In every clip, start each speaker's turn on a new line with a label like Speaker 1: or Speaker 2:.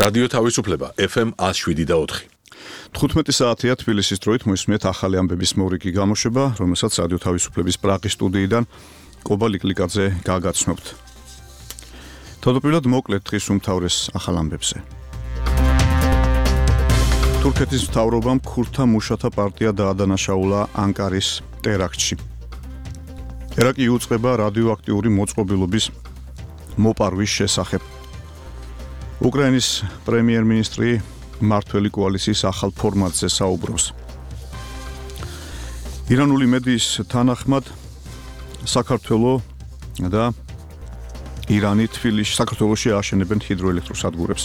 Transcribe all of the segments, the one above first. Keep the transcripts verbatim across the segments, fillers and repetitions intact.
Speaker 1: რადიო თავისუფლება ეფ ემ one oh seven და four.
Speaker 2: თხუთმეტი საათია თბილისის დროით მოისმენთ ახალი ამბების მორიგი გამოშვება, რომელსაც რადიო თავისუფლების პრაღის სტუდიიდან კობა ლიკლიკაძე გაგაცნობთ. თავდაპირველად მოკლედ დღის უმთავრეს ახალ ამბებზე. თურქეთის მთავრობამ ქურთთა მუშათა პარტია დაადანაშაულა ანკარის ტერაქტში. ტერაქტი იუწყება რადიოაქტიური მოწყობილობის მოპარვის შესახებ. უკრაინის პრემიერ-მინისტრი მმართველი კოალიციის ახალ ფორმატზე საუბრობს. ირანული მედიის თანახმად საქართველოს და ირანი თბილისში საქართველოში აშენებენ ჰიდროელექტროსადგურებს.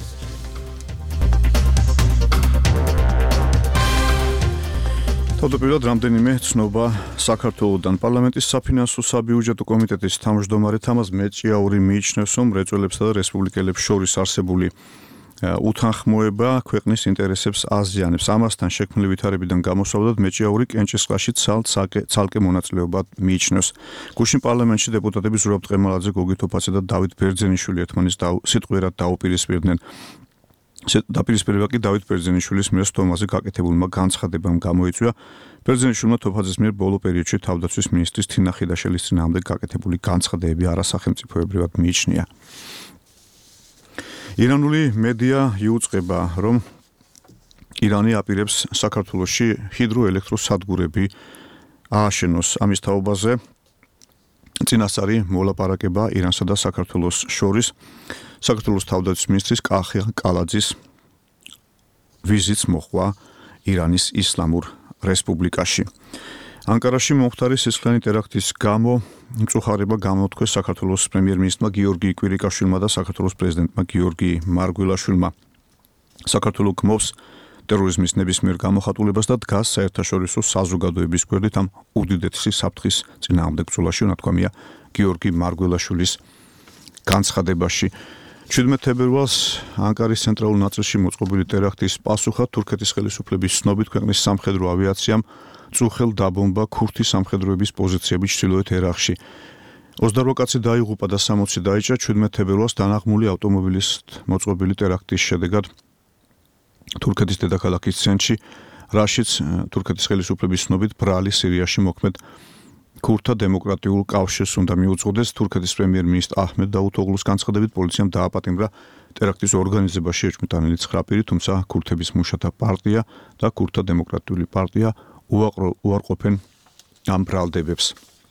Speaker 2: თავდაპირველად რამდენიმე ცნობა საქართველოსთან. პარლამენტის საფინანსო საბიუჯეტო კომიტეტის თავმჯდომარე თამაზ მეჭიაური მიიჩნევს, რომ მრეწველებსა და რესპუბლიკელებს შორის არსებული უთანხმოება ქვეყნის ინტერესებს აზიანებს. ამასთან შექმნილი ვითარებიდან გამოსავლად მეჭიაური კენჭისყრაში ცალკე მონაწილეობა მიიჩნევს. გუშინ პარლამენტში დეპუტატები ზურაბ ტყემალაძე, გოგი თოფაძე და დავით ბერძენიშვილი ერთმანეთს სიტყვიერად დაუპირისპირდნენ. დაპირისპირება კი დავით ბერძენიშვილის მიერ სტომაზე გაკეთებულმა განცხადებამ გამოიწვია. ბერძენიშვილმა თოფაძის მიერ ბოლო პერიოდში თავდაცვის მინისტრის თინა ხიდაშელის წინააღმდეგ გაკეთებული განცხადებები არასახელმწიფოებრივად მიიჩნია. ირანული მედია იუწყება, რომ ირანი აპირებს საქართველოში ჰიდროელექტროსადგურები ააშენოს. ამის თაობაზე წინასწარი მოლაპარაკება ირანსა და საქართველოს შორის საქართველოს თავდაცვის მინისტრის კახიან კალაძის ვიზიტს მოჰყვა ირანის ისლამურ რესპუბლიკაში. ანკარაში მომხდარი სისხლიანი ტერაქტის გამო მწუხარება გამოთქვეს საქართველოს პრემიერ-მინისტრმა გიორგი კვირიკაშვილმა და საქართველოს პრეზიდენტმა გიორგი მარგველაშვილმა. საქართველო გმობს ტერორიზმის ნებისმიერ გამოხატულებას და დგას საერთაშორისო საზოგადოების გვერდით ამ უდიდესი საფრთხის წინააღმდეგ ბრძოლაში, ნათქვამია გიორგი მარგველაშვილის განცხადებაში. ჩვიდმეტ თებერვალს ანკარის ცენტრალურ ნაწილში მოწყობილი ტერაქტის პასუხად თურქეთის ხელისუფლების ცნობით ქვეყნის სამხედრო ავიაციამ წუხელ დაბომბა ქურთი სამხედროების პოზიციები ჩრდილოეთ ერაყში. ოცდაოთხ კაცი დაიღუპა და სამოცი დაიჭრა. ჩვიდმეტ თებერვალს დანაღმული ავტომობილის მოწყობილი ტერაქტის შედეგად თურქეთის დედაქალაქის ცენტრში, რაშიც თურქეთის ხელისუფლების ცნობით ბრალი სირიაში მოქმედ ქურთთა დემოკრატიულ კავშირს უნდა მიუძღოდეს. თურქეთის პრემიერ-მინისტრ აჰმედ დაუთოღლუს განცხადებით პოლიციამ დააპატიმრა ტერაქტის ორგანიზებაში ეჭვმიტანილი ცხრა პირი, თუმცა ქურთების მუშათა პარტია და ქურთთა დემოკრატიული პარტია უარყოფენ ამ ბრალდებებს.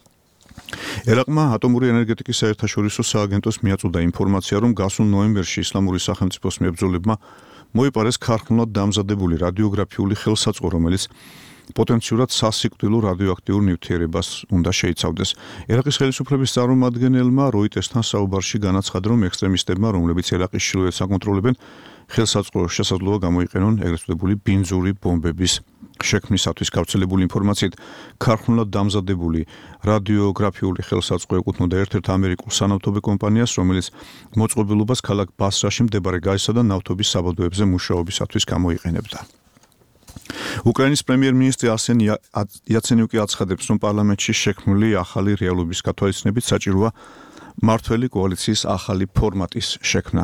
Speaker 2: ერაყმა ატომური ენერგეტიკის საერთაშორისო სააგენტოს მიაწოდა ინფორმაცია, რომ გასულ ნოემბერში ისლამური სახელმწიფოს მებრძოლებმა მოიპარეს ქარხნულად დამზადებული რადიოგრაფიული ხელსაწყო, რომელიც პოტენციურად სასიკვდილო რადიოაქტიურ ნივთიერებას უნდა შეიცავდეს. ერაყის ხელისუფლების წარმომადგენელმა როიტერსთან საუბარში განაცხადა, რომ ექსტრემისტებმა, რომლებიც ერაყის ჩრდილოეთს აკონტროლებენ, ხელსაწყო შესაძლოა გამოიყენონ ეგრეთ წოდებული ბინძური ბომბების შექმნისათვის. გავრცელებული ინფორმაციით, ქარხნულად დამზადებული რადიოგრაფიული ხელსაწყო ეკუთვნოდა ერთ-ერთ ამერიკულ სანავთობე კომპანიას, რომელიც მოწყობილობას ქალაქ ბასრაში მდებარე გაზისა და ნავთობის საბადოებზე მუშაობისათვის გამოიყენებდა. უკრაინის პრემიერ-მინისტრი არსენ იაცენიუკი აცხადებს, რომ პარლამენტში შექმნილი ახალი რეალობის გათვალისწინებით საჭიროა მმართველი კოალიციის ახალი ფორმატის შექმნა.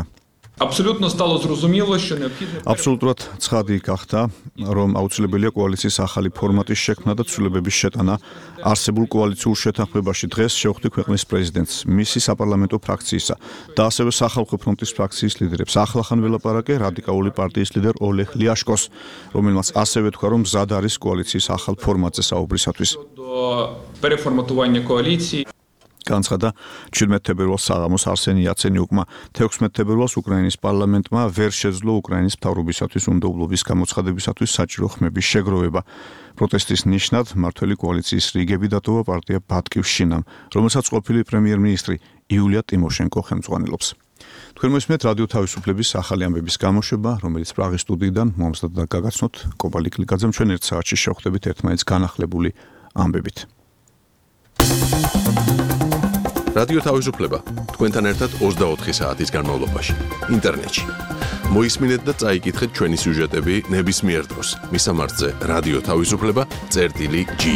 Speaker 2: აბსოლუტურად ცხადი გახდა, რომ აუცილებელია კოალიციის ახალი ფორმატის შექმნა და ცვლილებების შეტანა არსებულ კოალიციურ შეთანხმებაში. დღეს შევხვდი ქვეყნის პრეზიდენტს, მისი საპარლამენტო ფრაქციისა და ასევე სახალხო ფრონტის ფრაქციის ლიდერებს. ახლახან ველაპარაკე რადიკალური პარტიის ლიდერ ოლეგ ლიაშკოს, რომელმაც ასევე თქვა, რომ მზად არის კოალიციის ახალ ფორმატზე საუბრისათვის. განცხადა შვიდმეტ თებერვალს საღამოს არსენ იაცენიუკმა. თექვსმეტ თებერვალს უკრაინის პარლამენტმა ვერ შეძლო უკრაინის მთავრობისათვის უნდობლობის გამოცხადებისათვის საჭირო ხმების შეგროვება. პროტესტის ნიშნად მმართველი კოალიციის რიგები დატოვა პარტია ბატკივშინამ, რომელსაც ყოფილი პრემიერ-მინისტრი იულია ტიმოშენკო ხელმძღვანელობს. თქვენ მოსმენთ რადიო თავისუფლების ახალი ამბების გამოშვება, რომელიც პრაღის სტუდიიდან მომსდად და გაგაცნოთ კობა ლიკლიკაძემ. ჩვენ ერთ საათში შევხვდებით ერთმანეთს განახლებული ამბებით.
Speaker 1: რადიო თავისუფლება თქვენთან ერთად ოცდაოთხი საათის განმავლობაში ინტერნეტში. მოისმინეთ და წაიკითხეთ ჩვენი სიუჟეტები ნებისმიერ დროს. მისამართზე რადიო თავისუფლება წერტილი ჯი.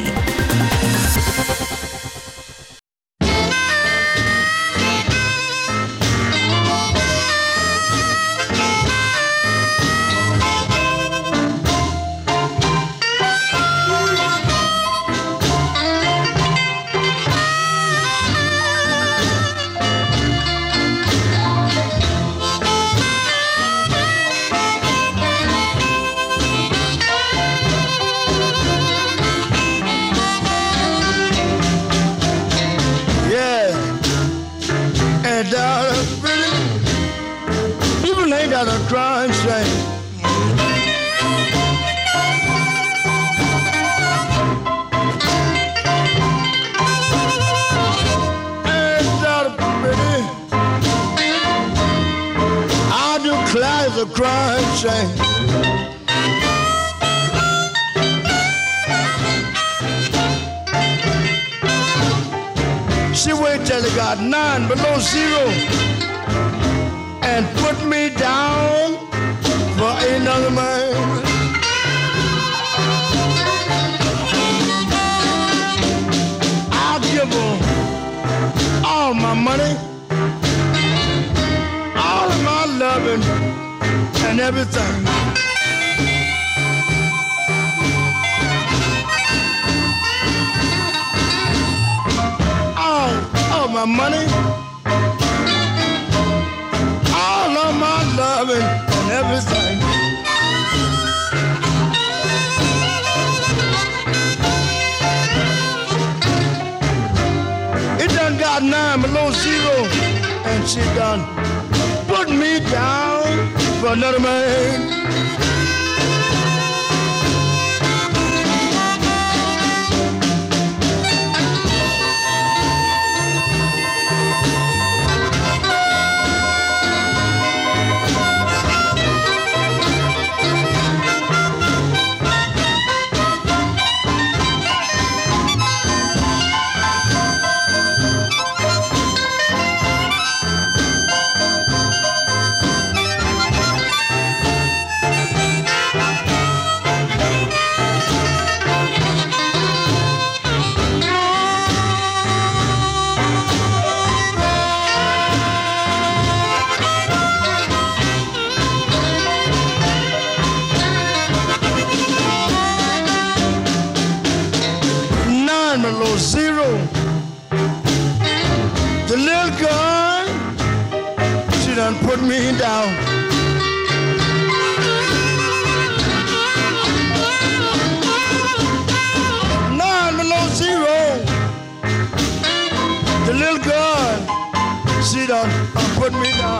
Speaker 3: crying shame. And daughter pretty, I do cries of crying shame. She wait till it got nine below zero and put me down for another man. I'll give her all my money, all of my loving and everything. All of my money, all of my loving and everything. It done got nine below zero, and she done put me down for another man. Zero. The little girl, she done put me down. Nine below zero. The little girl, she done put me down.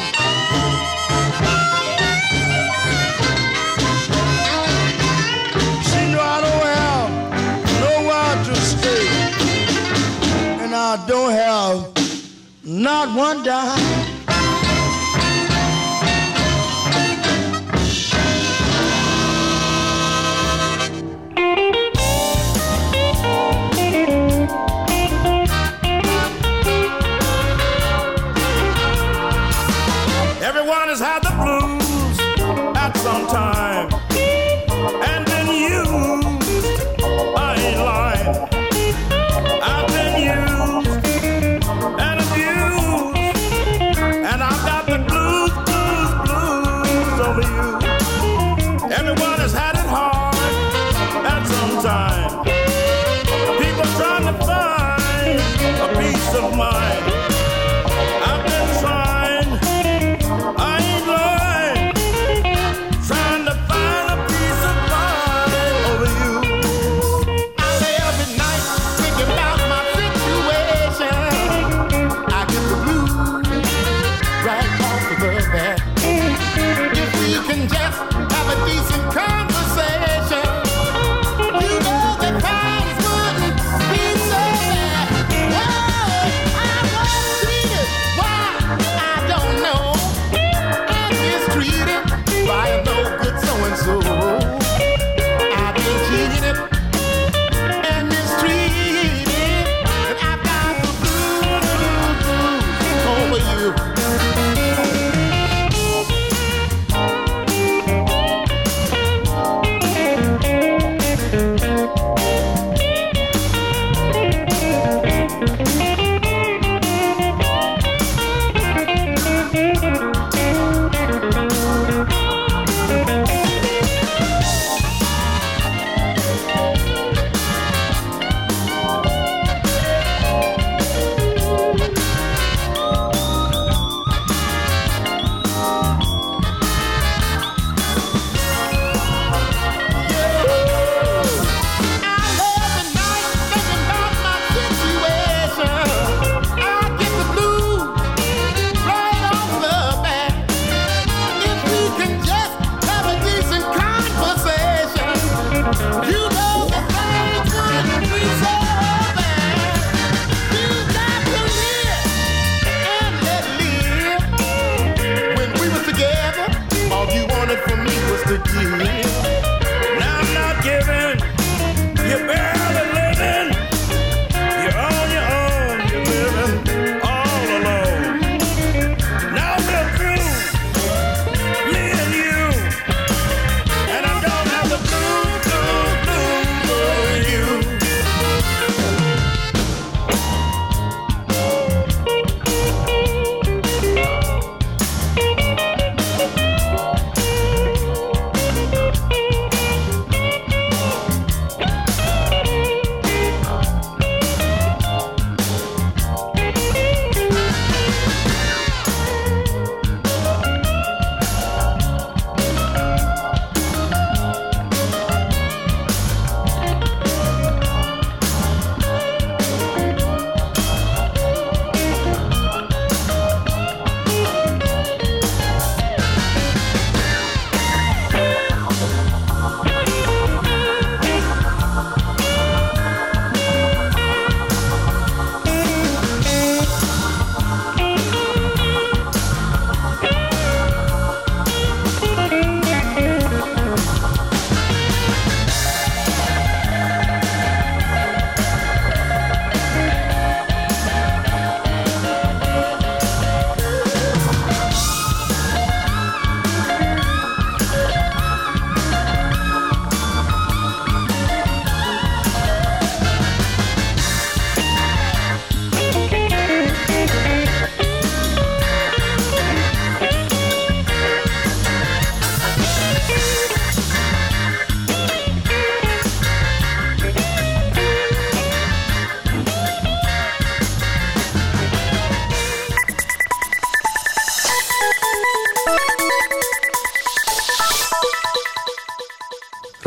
Speaker 3: She know I don't have nowhere to stay, and I don't have not one dime.
Speaker 4: Everyone has had the blues at some time and been used. I ain't lying. I've been used and abused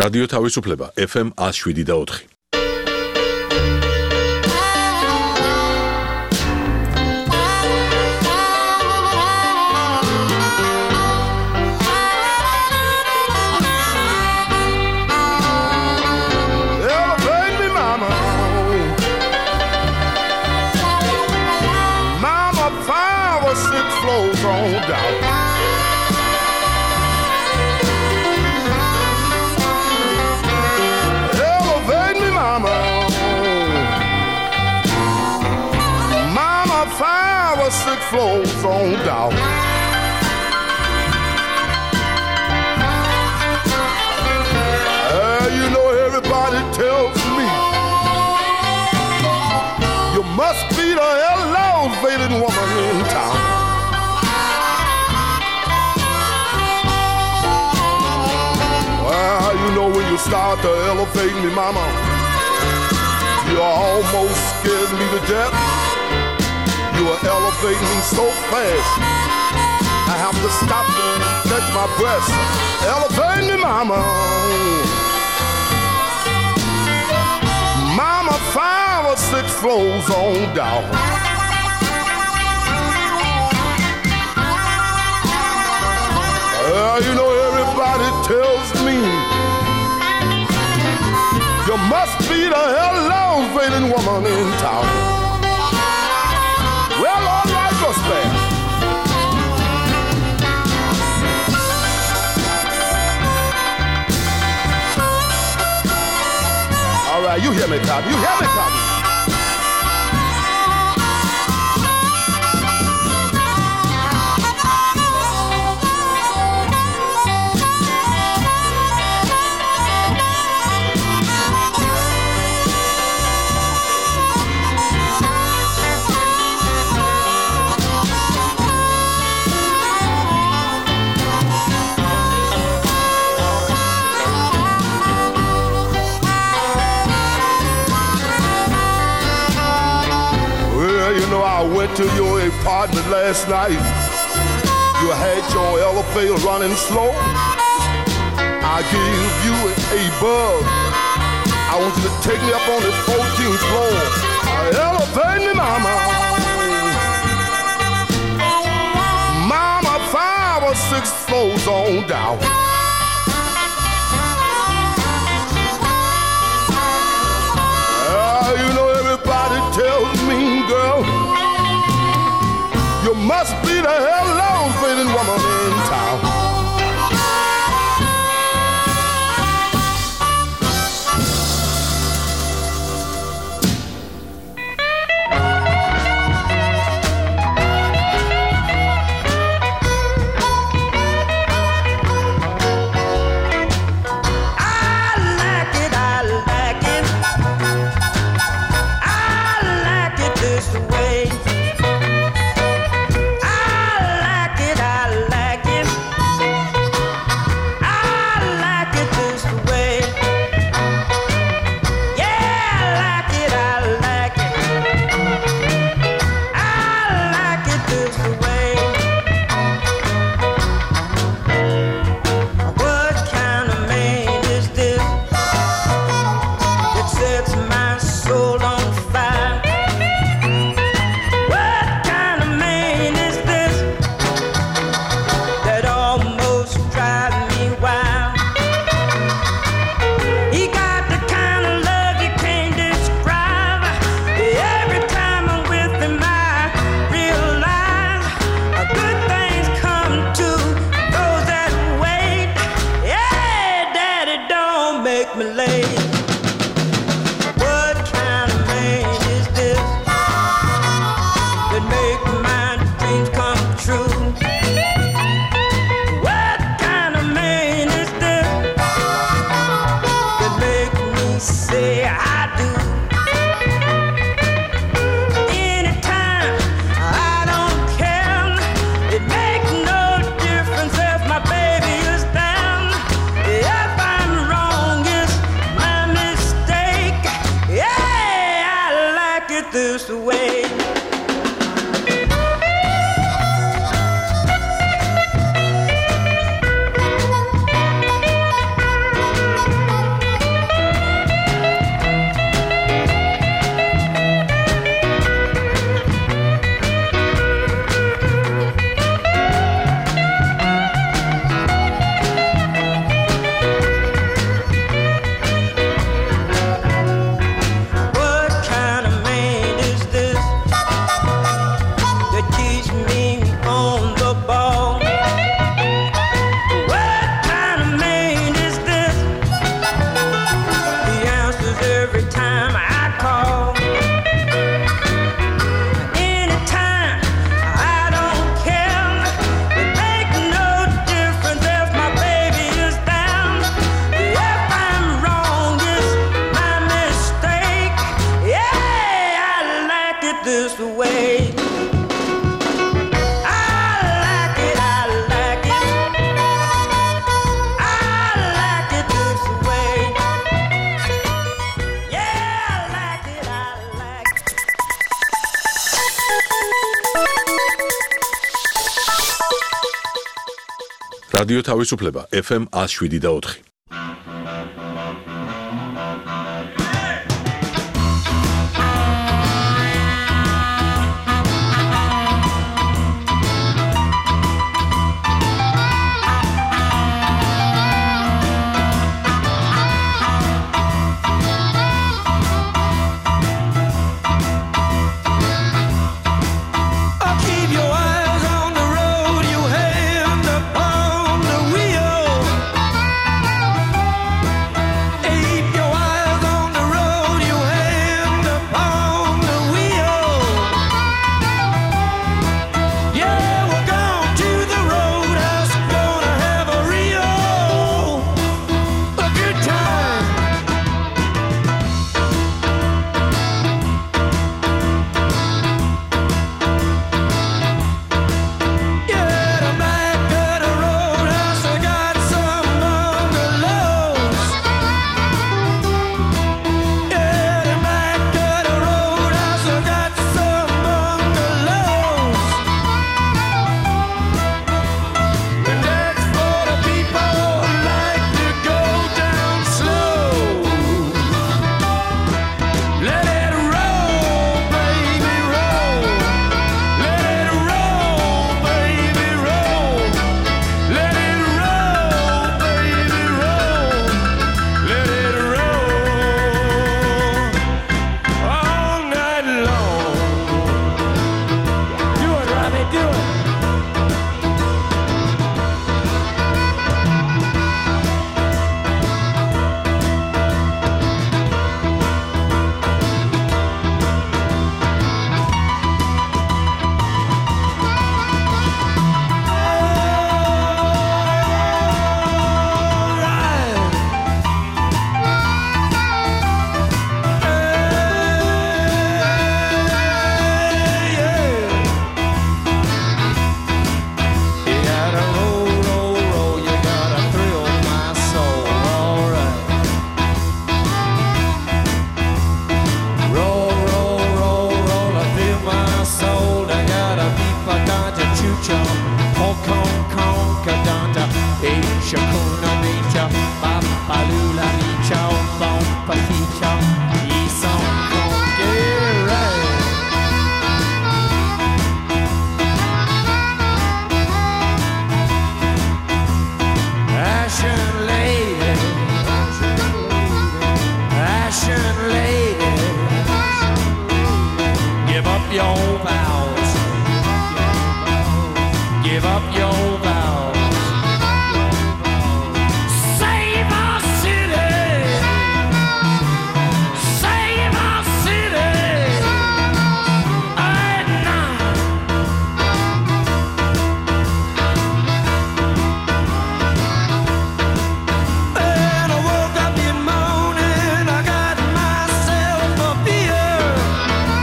Speaker 1: რადიო თავისუფლება ეფ ემ one oh seven და four.
Speaker 3: Flows on down. Uh, you know everybody tells me you must be the elevated woman in town. Well, you know when you start to elevate me, mama, you almost scared me to death. You are elevating me so fast, I have to stop and catch my breath. Elevate me, mama. Mama, five or six floors on down. Well, you know everybody tells me you must be the elevating woman in town. Well, all right, go spare. All right, you hear me, Cotton. You hear me, Cotton. I went to your apartment last night. You had your elevator running slow. I gave you a bug. I want you to take me up on the fourteenth floor. Elevate me, mama. Mama, five or six floors on down. Uh, you know everybody tells me, girl, you must be the elevating woman in town.
Speaker 5: this way. I like it, I like it. I like it this way. Yeah, I like it, I like it.
Speaker 1: რადიო თავისუფლება ეფ ემ one oh seven და four.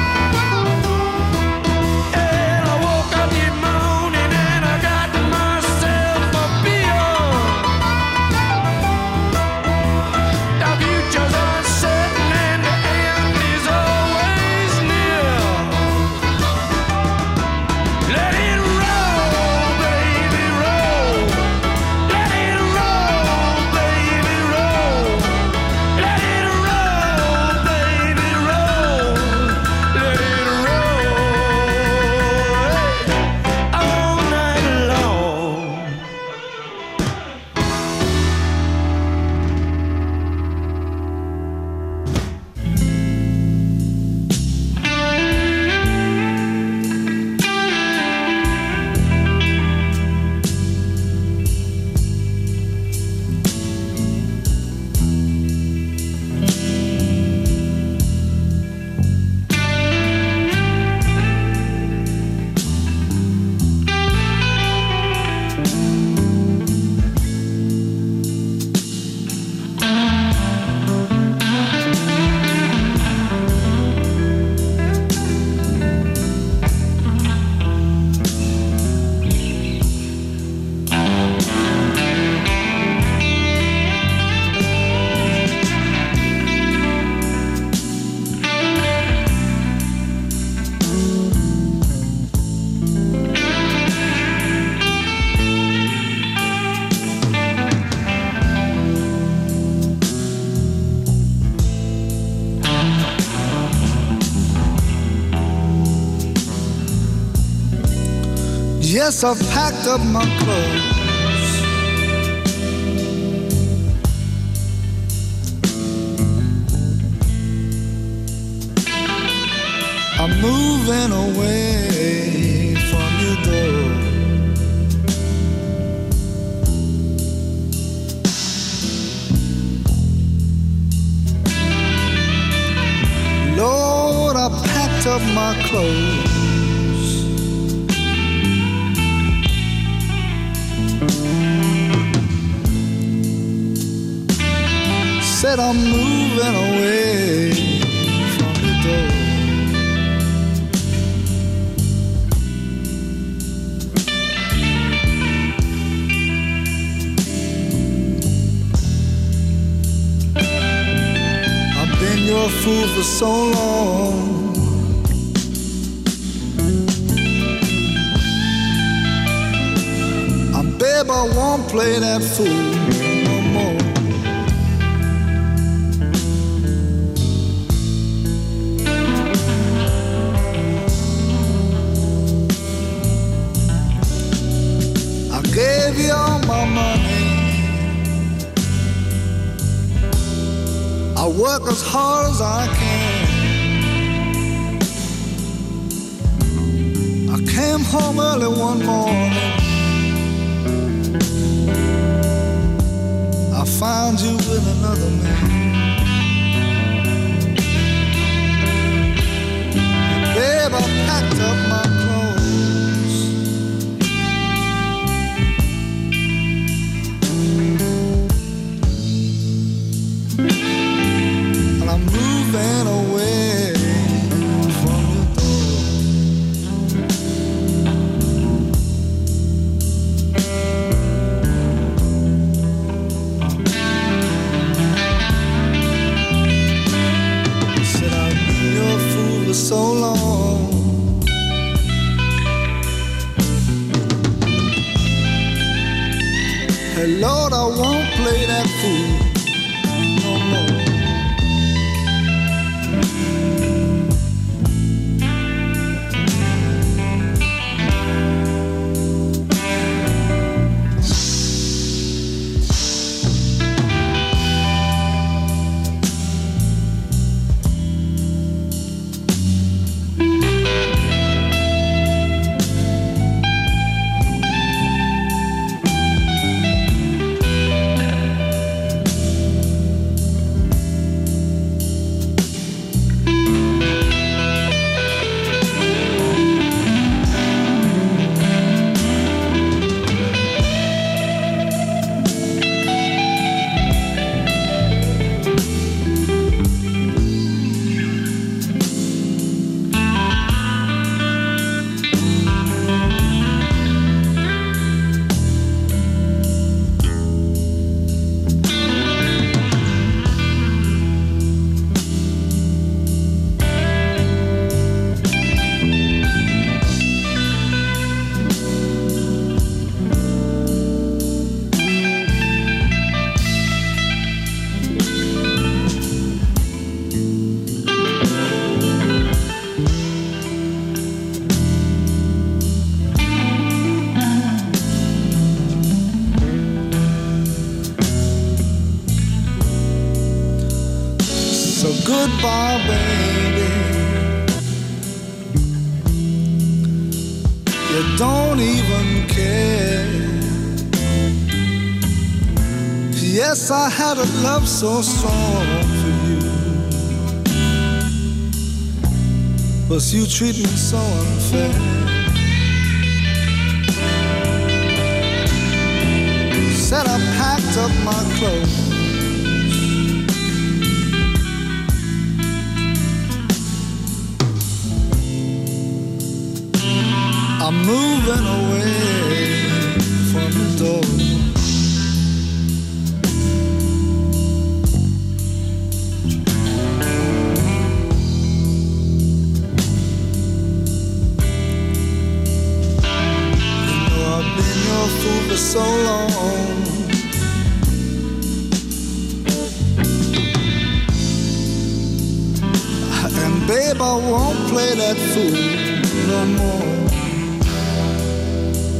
Speaker 5: And I woke up in the morning and I got myself
Speaker 6: Yes, I've packed up my clothes. I'm moving away from your door. Lord, I packed up my clothes. Said I'm moving away from the door. I've been your fool for so long. And babe, I won't play that fool no more. Gave you all my money. I work as hard as I can. I came home early one morning. I found you with another man. And babe, I packed up my clothes. I'm moving away from your door. Said I've been your fool for so long. Hey Lord, I won't play that fool no more. Goodbye, baby. You don't even care. Yes, I had a love so strong for you, but you treat me so unfair. Said I packed up my clothes. I'm moving away from the door. You know I've been your fool for so long. And babe, I won't play that fool no more.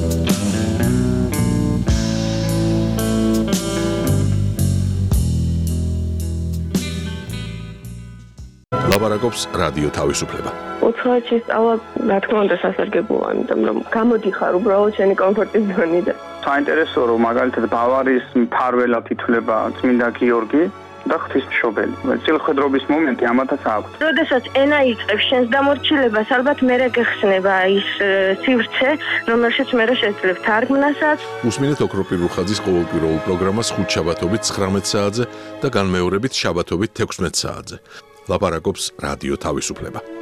Speaker 1: ლაპარაკობს რადიო თავისუფლება.
Speaker 7: უცხოეთში სწავლა, რა თქმა უნდა, სასარგებლოა, იმიტომ რომ გამოდიხარ უბრალოდ შენი კომფორტის ზონიდან.
Speaker 8: საინტერესოა, რომ მაგალითად ბავარიის მფარველად ითვლება წმინდა გიორგი და ღვთისმშობელი. წილხვედრობის მომენტი ამათაც აქვს.
Speaker 7: როდესაც ენა იწყებს შენს დამორჩილებას, ალბათ მერე გეხსნება ის სივრცე, რომელშიც მერე შეძლებ თარგმნასაც.
Speaker 1: უსმინეთ ოქროპირ რუხაძის ყოველკვირეულ პროგრამას ხუთშაბათობით ცხრამეტ საათზე და განმეორებით შაბათობით თექვსმეტ საათზე. ლაპარაკობს რადიო თავისუფლება.